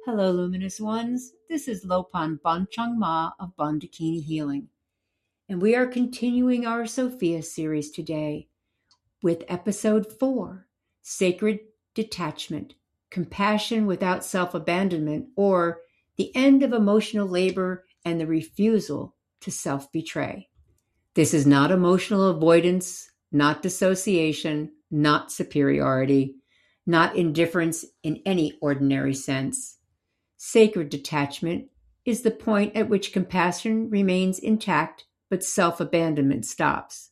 Hello, Luminous Ones. This is Lopan Bonchang Ma of Bondakini Healing, and we are continuing our Sophia series today with episode 4, Sacred Detachment, Compassion Without Self-Abandonment, or the End of Emotional Labor and the Refusal to Self-Betray. This is not emotional avoidance, not dissociation, not superiority, not indifference in any ordinary sense. Sacred detachment is the point at which compassion remains intact but self-abandonment stops.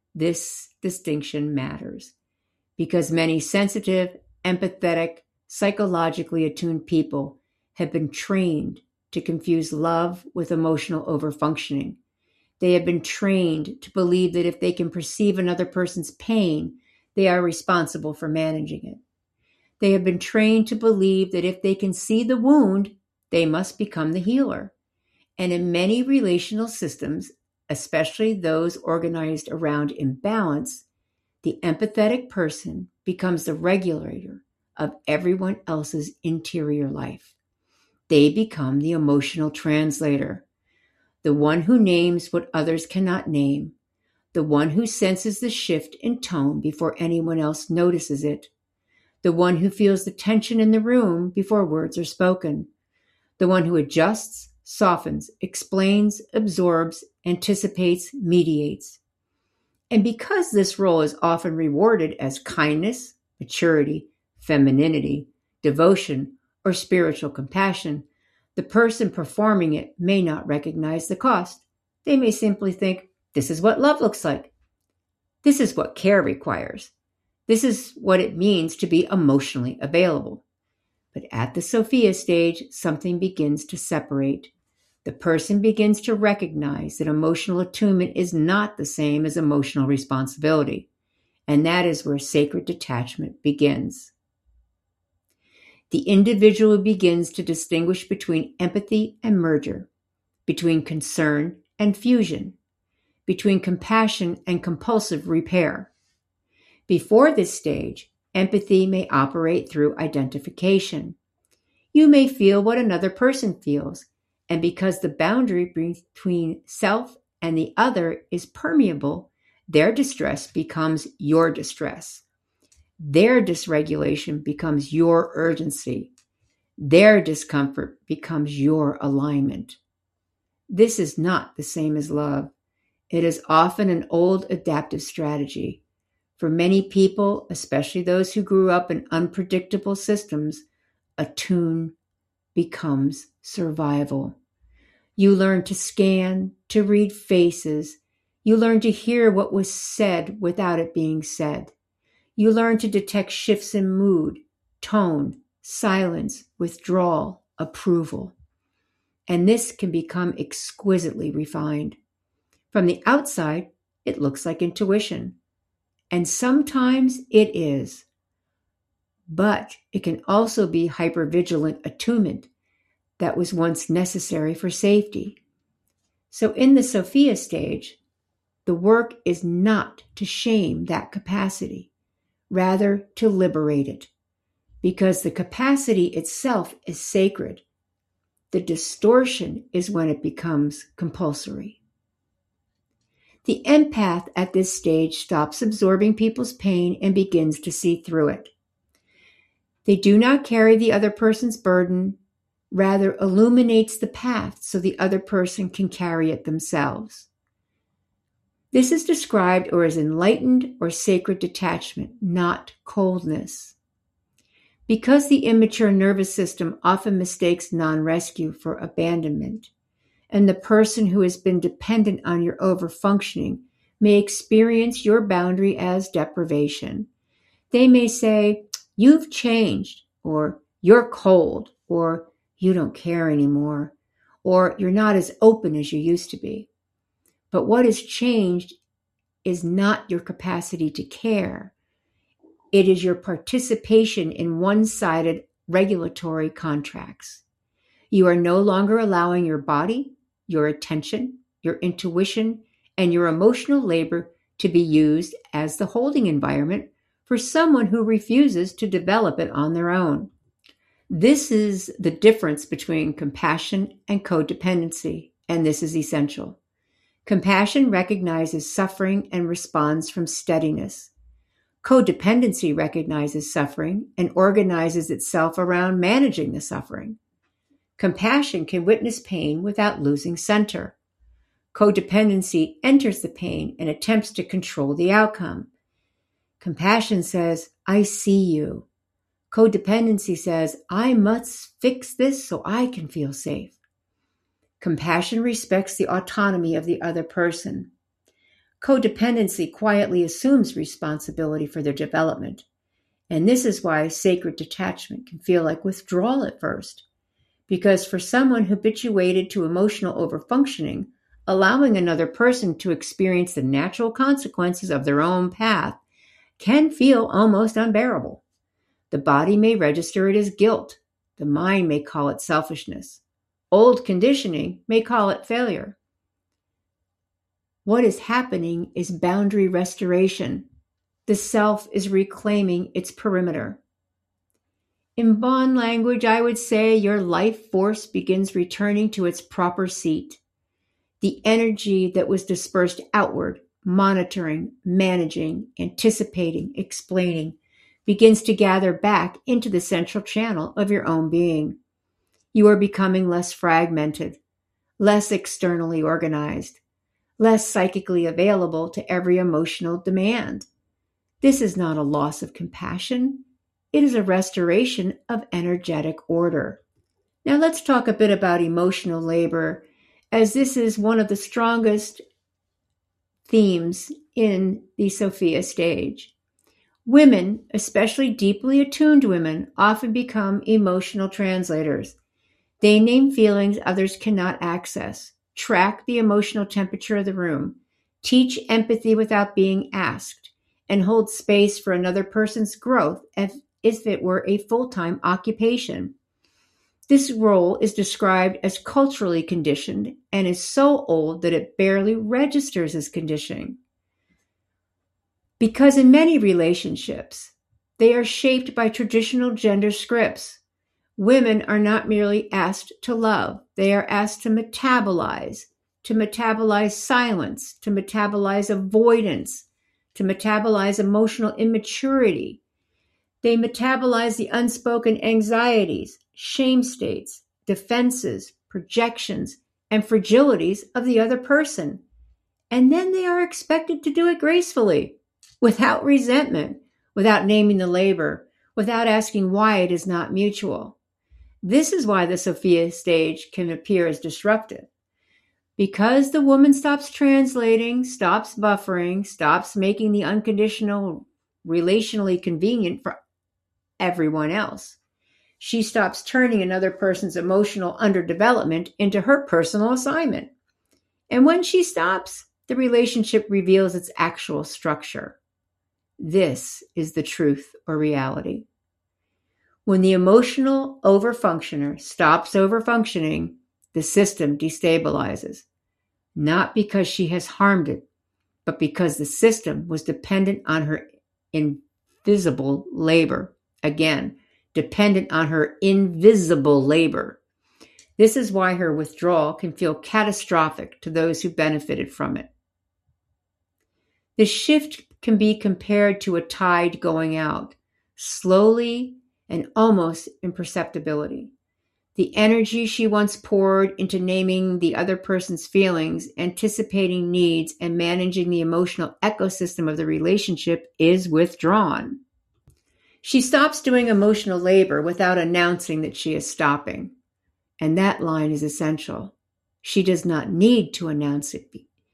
This distinction matters because many sensitive, empathetic, psychologically attuned people have been trained to confuse love with emotional overfunctioning. They have been trained to believe that if they can perceive another person's pain, they are responsible for managing it. They have been trained to believe that if they can see the wound, they must become the healer. And in many relational systems, especially those organized around imbalance, the empathetic person becomes the regulator of everyone else's interior life. They become the emotional translator, the one who names what others cannot name, the one who senses the shift in tone before anyone else notices it, the one who feels the tension in the room before words are spoken, the one who adjusts, softens, explains, absorbs, anticipates, mediates. And because this role is often rewarded as kindness, maturity, femininity, devotion, or spiritual compassion, the person performing it may not recognize the cost. They may simply think, this is what love looks like. This is what care requires. This is what it means to be emotionally available. But at the Sophia stage, something begins to separate. The person begins to recognize that emotional attunement is not the same as emotional responsibility. And that is where sacred detachment begins. The individual begins to distinguish between empathy and merger, between concern and fusion, between compassion and compulsive repair. Before this stage, empathy may operate through identification. You may feel what another person feels, and because the boundary between self and the other is permeable, their distress becomes your distress. Their dysregulation becomes your urgency. Their discomfort becomes your alignment. This is not the same as love. It is often an old adaptive strategy. For many people, especially those who grew up in unpredictable systems, attune becomes survival. You learn to scan, to read faces. You learn to hear what was said without it being said. You learn to detect shifts in mood, tone, silence, withdrawal, approval. And this can become exquisitely refined. From the outside, it looks like intuition. And sometimes it is. But it can also be hypervigilant attunement that was once necessary for safety. So in the Sophia stage, the work is not to shame that capacity, rather to liberate it, because the capacity itself is sacred. The distortion is when it becomes compulsory. The empath at this stage stops absorbing people's pain and begins to see through it. They do not carry the other person's burden, rather illuminates the path so the other person can carry it themselves. This is described as enlightened or sacred detachment, not coldness. Because the immature nervous system often mistakes non-rescue for abandonment, and the person who has been dependent on your overfunctioning may experience your boundary as deprivation. They may say, you've changed, or you're cold, or you don't care anymore, or you're not as open as you used to be. But what has changed is not your capacity to care. It is your participation in one-sided regulatory contracts. You are no longer allowing your body, your attention, your intuition, and your emotional labor to be used as the holding environment for someone who refuses to develop it on their own. This is the difference between compassion and codependency, and this is essential. Compassion recognizes suffering and responds from steadiness. Codependency recognizes suffering and organizes itself around managing the suffering. Compassion can witness pain without losing center. Codependency enters the pain and attempts to control the outcome. Compassion says, I see you. Codependency says, I must fix this so I can feel safe. Compassion respects the autonomy of the other person. Codependency quietly assumes responsibility for their development. And this is why sacred detachment can feel like withdrawal at first. Because for someone habituated to emotional overfunctioning, allowing another person to experience the natural consequences of their own path can feel almost unbearable. The body may register it as guilt. The mind may call it selfishness. Old conditioning may call it failure. What is happening is boundary restoration. The self is reclaiming its perimeter. In Bon language, I would say your life force begins returning to its proper seat. The energy that was dispersed outward, monitoring, managing, anticipating, explaining, begins to gather back into the central channel of your own being. You are becoming less fragmented, less externally organized, less psychically available to every emotional demand. This is not a loss of compassion. It is a restoration of energetic order. Now let's talk a bit about emotional labor, as this is one of the strongest themes in the Sophia stage. Women, especially deeply attuned women, often become emotional translators. They name feelings others cannot access, track the emotional temperature of the room, teach empathy without being asked, and hold space for another person's growth as if it were a full-time occupation. This role is described as culturally conditioned and is so old that it barely registers as conditioning. Because in many relationships, they are shaped by traditional gender scripts. Women are not merely asked to love, they are asked to metabolize silence, to metabolize avoidance, to metabolize emotional immaturity. They metabolize the unspoken anxieties, shame states, defenses, projections, and fragilities of the other person. And then they are expected to do it gracefully, without resentment, without naming the labor, without asking why it is not mutual. This is why the Sophia stage can appear as disruptive. Because the woman stops translating, stops buffering, stops making the unconditional relationally convenient for everyone else. She stops turning another person's emotional underdevelopment into her personal assignment. And when she stops, the relationship reveals its actual structure. This is the truth or reality. When the emotional overfunctioner stops overfunctioning, the system destabilizes. Not because she has harmed it, but because the system was dependent on her invisible labor. Again, dependent on her invisible labor. This is why her withdrawal can feel catastrophic to those who benefited from it. The shift can be compared to a tide going out, slowly and almost imperceptibility. The energy she once poured into naming the other person's feelings, anticipating needs, and managing the emotional ecosystem of the relationship is withdrawn. She stops doing emotional labor without announcing that she is stopping. And that line is essential. She does not need to announce it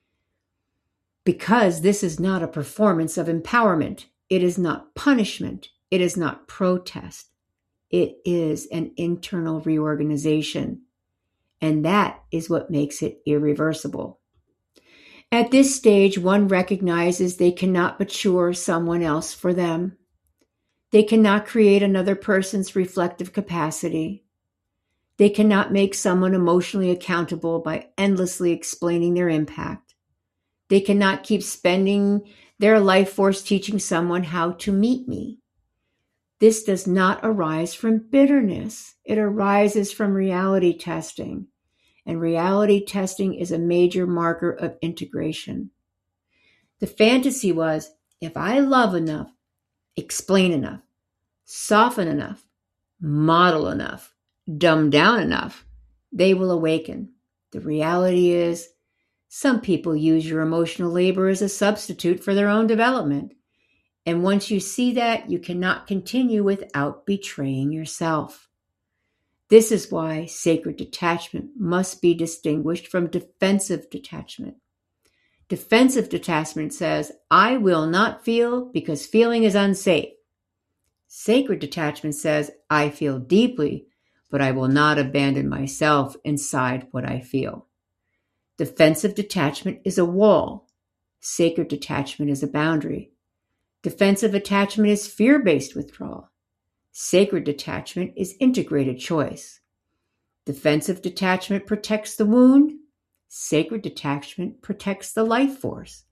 because this is not a performance of empowerment. It is not punishment. It is not protest. It is an internal reorganization. And that is what makes it irreversible. At this stage, one recognizes they cannot mature someone else for them. They cannot create another person's reflective capacity. They cannot make someone emotionally accountable by endlessly explaining their impact. They cannot keep spending their life force teaching someone how to meet me. This does not arise from bitterness. It arises from reality testing. And reality testing is a major marker of integration. The fantasy was, if I love enough, explain enough, soften enough, model enough, dumb down enough, they will awaken. The reality is, some people use your emotional labor as a substitute for their own development. And once you see that, you cannot continue without betraying yourself. This is why sacred detachment must be distinguished from defensive detachment. Defensive detachment says, I will not feel because feeling is unsafe. Sacred detachment says, I feel deeply, but I will not abandon myself inside what I feel. Defensive detachment is a wall. Sacred detachment is a boundary. Defensive attachment is fear-based withdrawal. Sacred detachment is integrated choice. Defensive detachment protects the wound. Sacred detachment protects the life force.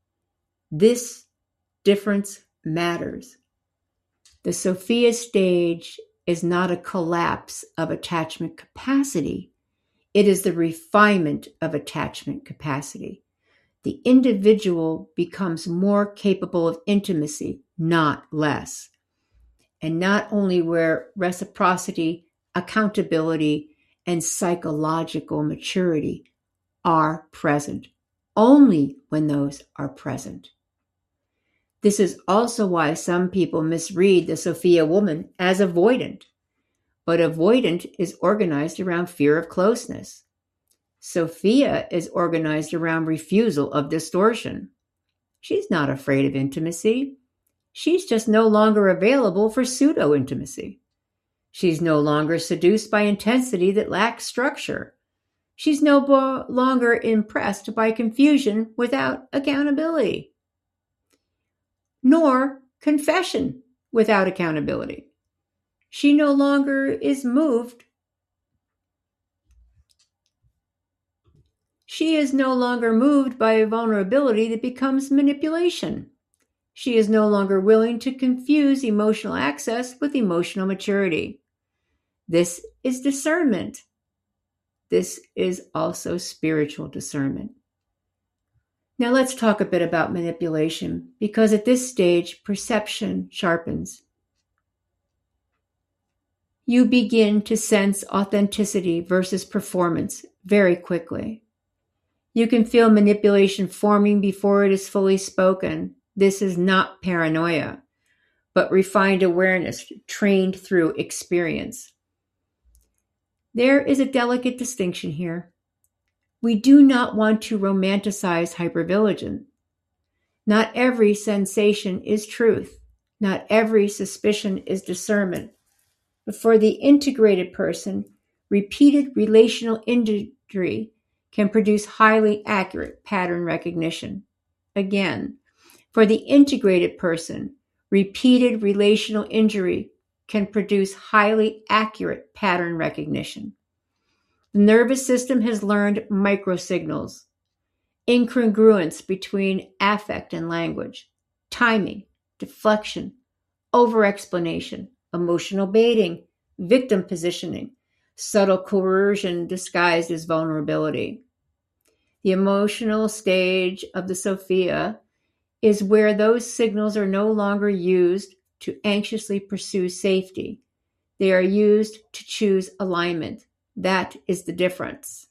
This difference matters. The Sophia stage is not a collapse of attachment capacity. It is the refinement of attachment capacity. The individual becomes more capable of intimacy, not less. And not only where reciprocity, accountability, and psychological maturity are present, only when those are present. This is also why some people misread the Sophia woman as avoidant. But avoidant is organized around fear of closeness. Sophia is organized around refusal of distortion. She's not afraid of intimacy. She's just no longer available for pseudo-intimacy. She's no longer seduced by intensity that lacks structure. She's no longer impressed by confusion without accountability, nor confession without accountability. She no longer is moved. She is no longer moved by a vulnerability that becomes manipulation. She is no longer willing to confuse emotional access with emotional maturity. This is discernment. This is also spiritual discernment. Now let's talk a bit about manipulation, because at this stage, perception sharpens. You begin to sense authenticity versus performance very quickly. You can feel manipulation forming before it is fully spoken. This is not paranoia, but refined awareness trained through experience. There is a delicate distinction here. We do not want to romanticize hypervigilance. Not every sensation is truth. Not every suspicion is discernment. But for the integrated person, repeated relational injury can produce highly accurate pattern recognition. Again, for the integrated person, repeated relational injury can produce highly accurate pattern recognition. The nervous system has learned microsignals, incongruence between affect and language, timing, deflection, over-explanation, emotional baiting, victim positioning, subtle coercion disguised as vulnerability. The emotional stage of the Sophia is where those signals are no longer used to anxiously pursue safety. They are used to choose alignment. That is the difference.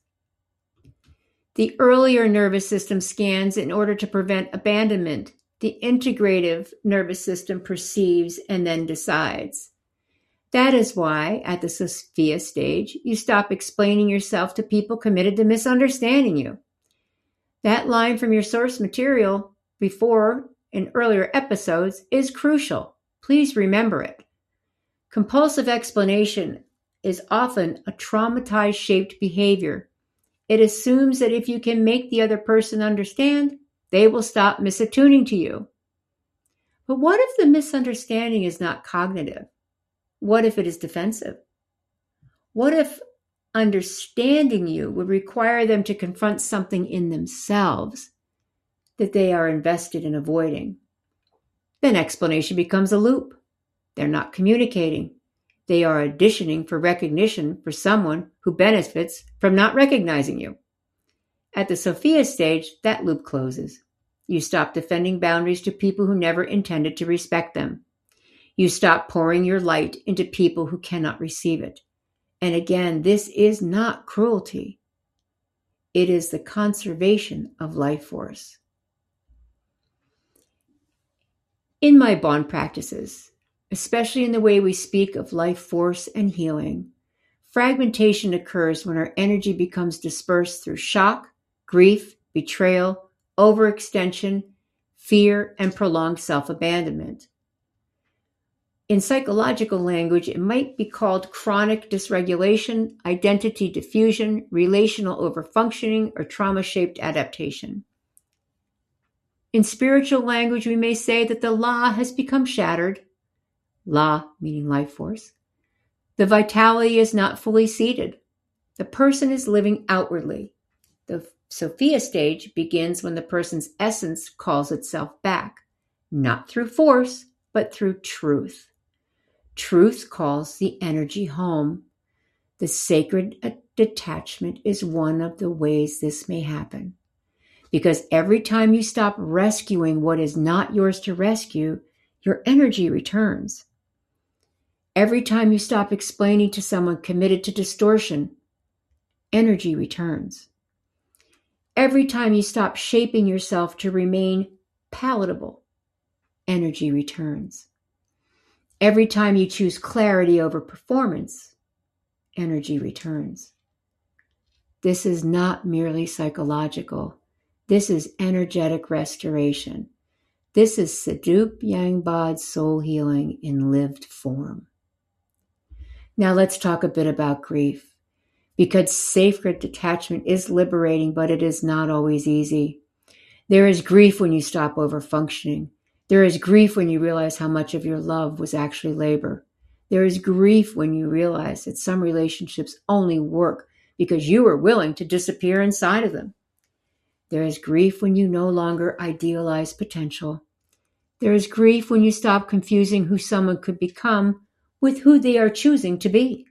The earlier nervous system scans in order to prevent abandonment. The integrative nervous system perceives and then decides. That is why, at the Sophia stage, you stop explaining yourself to people committed to misunderstanding you. That line from your source material before in earlier episodes is crucial. Please remember it. Compulsive explanation is often a traumatized-shaped behavior. It assumes that if you can make the other person understand, they will stop misattuning to you. But what if the misunderstanding is not cognitive? What if it is defensive? What if understanding you would require them to confront something in themselves that they are invested in avoiding? Then explanation becomes a loop. They're not communicating. They are auditioning for recognition for someone who benefits from not recognizing you. At the Sophia stage, that loop closes. You stop defending boundaries to people who never intended to respect them. You stop pouring your light into people who cannot receive it. And again, this is not cruelty. It is the conservation of life force. In my bond practices, especially in the way we speak of life force and healing, fragmentation occurs when our energy becomes dispersed through shock, grief, betrayal, overextension, fear, and prolonged self-abandonment. In psychological language, it might be called chronic dysregulation, identity diffusion, relational overfunctioning, or trauma-shaped adaptation. In spiritual language, we may say that the law has become shattered. La, meaning life force. The vitality is not fully seated. The person is living outwardly. The Sophia stage begins when the person's essence calls itself back, not through force, but through truth. Truth calls the energy home. The sacred detachment is one of the ways this may happen. Because every time you stop rescuing what is not yours to rescue, your energy returns. Every time you stop explaining to someone committed to distortion, energy returns. Every time you stop shaping yourself to remain palatable, energy returns. Every time you choose clarity over performance, energy returns. This is not merely psychological. This is energetic restoration. This is Sedup Yangbad's soul healing in lived form. Now let's talk a bit about grief. Because sacred detachment is liberating, but it is not always easy. There is grief when you stop overfunctioning. There is grief when you realize how much of your love was actually labor. There is grief when you realize that some relationships only work because you were willing to disappear inside of them. There is grief when you no longer idealize potential. There is grief when you stop confusing who someone could become with who they are choosing to be.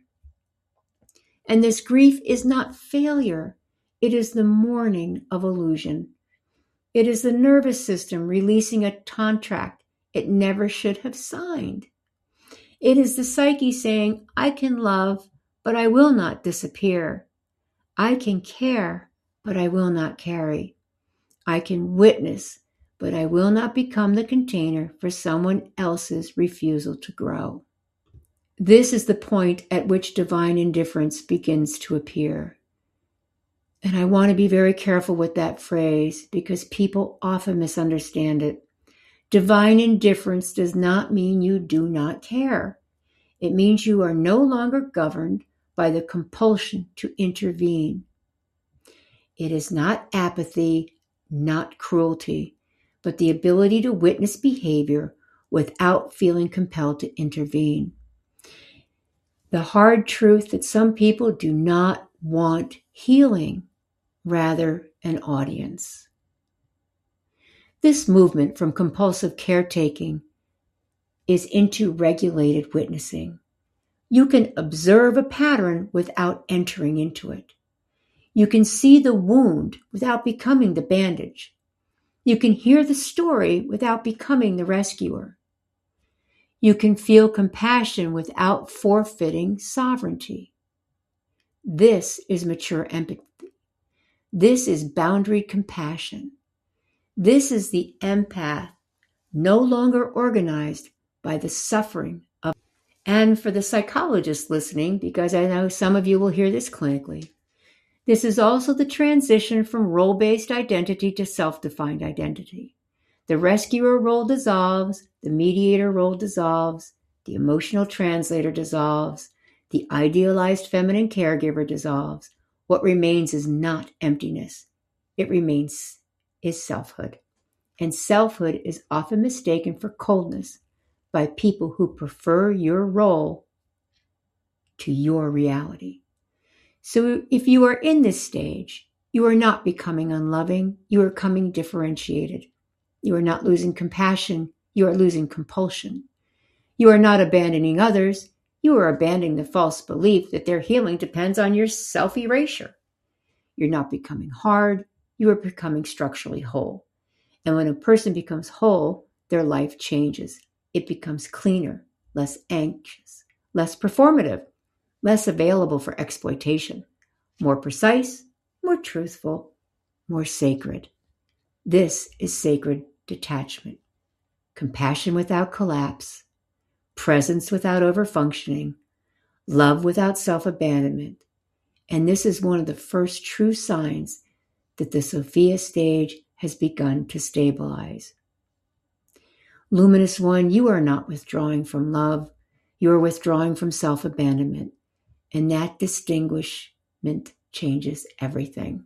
And this grief is not failure. It is the mourning of illusion. It is the nervous system releasing a contract it never should have signed. It is the psyche saying, I can love, but I will not disappear. I can care, but I will not carry. I can witness, but I will not become the container for someone else's refusal to grow. This is the point at which divine indifference begins to appear. And I want to be very careful with that phrase because people often misunderstand it. Divine indifference does not mean you do not care. It means you are no longer governed by the compulsion to intervene. It is not apathy, not cruelty, but the ability to witness behavior without feeling compelled to intervene. The hard truth that some people do not want healing, rather an audience. This movement from compulsive caretaking is into regulated witnessing. You can observe a pattern without entering into it. You can see the wound without becoming the bandage. You can hear the story without becoming the rescuer. You can feel compassion without forfeiting sovereignty. This is mature empathy. This is boundary compassion. This is the empath, no longer organized by the suffering of. And for the psychologists listening, because I know some of you will hear this clinically, this is also the transition from role-based identity to self-defined identity. The rescuer role dissolves, the mediator role dissolves, the emotional translator dissolves, the idealized feminine caregiver dissolves. What remains is not emptiness. It remains is selfhood. And selfhood is often mistaken for coldness by people who prefer your role to your reality. So if you are in this stage, you are not becoming unloving, you are becoming differentiated. You are not losing compassion, you are losing compulsion. You are not abandoning others. You are abandoning the false belief that their healing depends on your self-erasure. You're not becoming hard. You are becoming structurally whole. And when a person becomes whole, their life changes. It becomes cleaner, less anxious, less performative, less available for exploitation, more precise, more truthful, more sacred. This is sacred detachment. Compassion without collapse, presence without overfunctioning, love without self-abandonment. And this is one of the first true signs that the Sophia stage has begun to stabilize. Luminous One, you are not withdrawing from love. You are withdrawing from self-abandonment. And that distinguishment changes everything.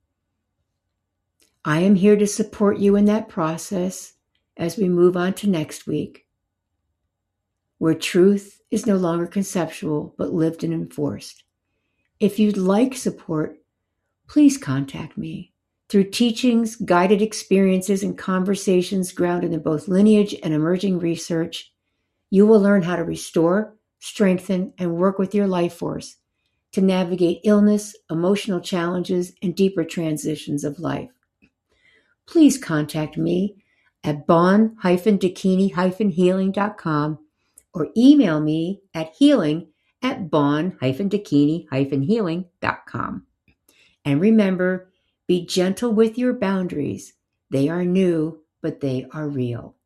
I am here to support you in that process as we move on to next week, where truth is no longer conceptual, but lived and enforced. If you'd like support, please contact me. Through teachings, guided experiences, and conversations grounded in both lineage and emerging research, you will learn how to restore, strengthen, and work with your life force to navigate illness, emotional challenges, and deeper transitions of life. Please contact me at bon-dakini-healing.com or email me at healing@bon-dakini-healing.com. And remember, be gentle with your boundaries. They are new, but they are real.